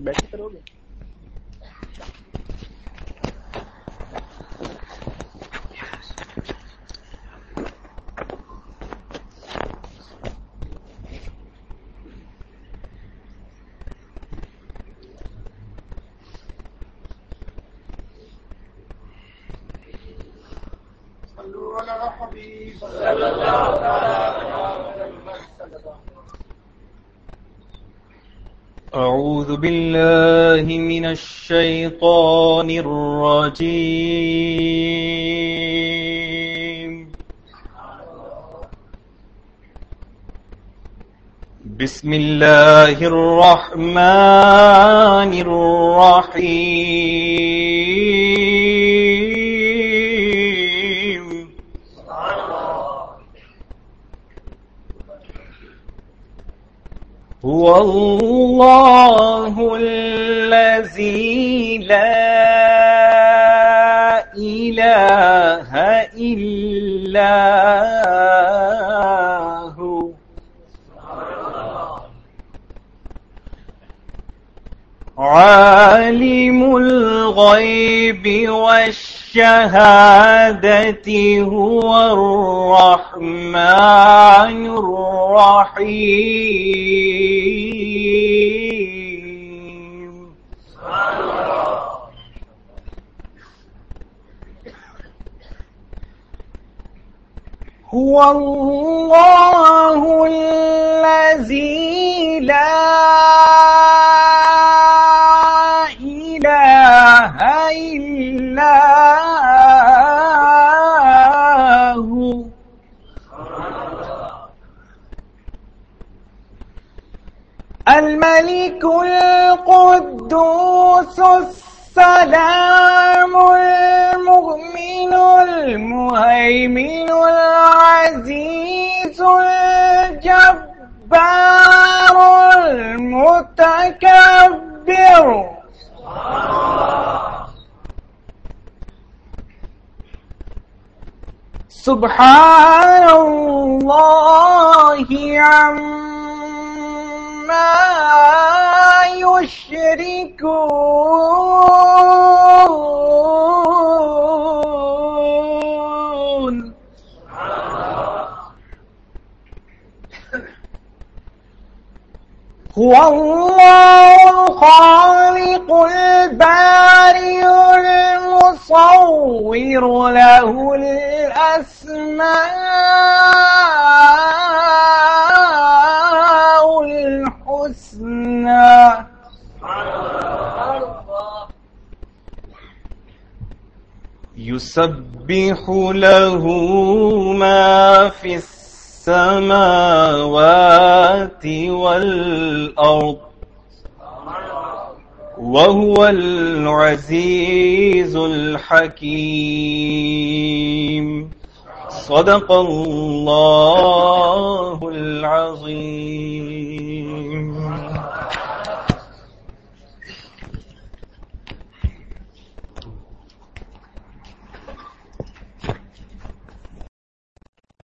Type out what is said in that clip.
बैठे करोगे? أعوذ بالله من الشيطان الرجيم. بسم الله الرحمن الرحيم. هو الله الذي لا إله إلا هو عالم الغيب والشهادة هو الرحمن الرحيم. هو الله الذي لا إله إلا هو الملك القدوس السلام المؤمن المهيمن العزيز الجبار المتكبر. سبحان الله عما يشركون. هو الله الخالق البارئ المصور له الأسماء الحسنى. يسبح له ما في السماوات والأرض وهو العزيز الحكيم. صدق الله العظيم.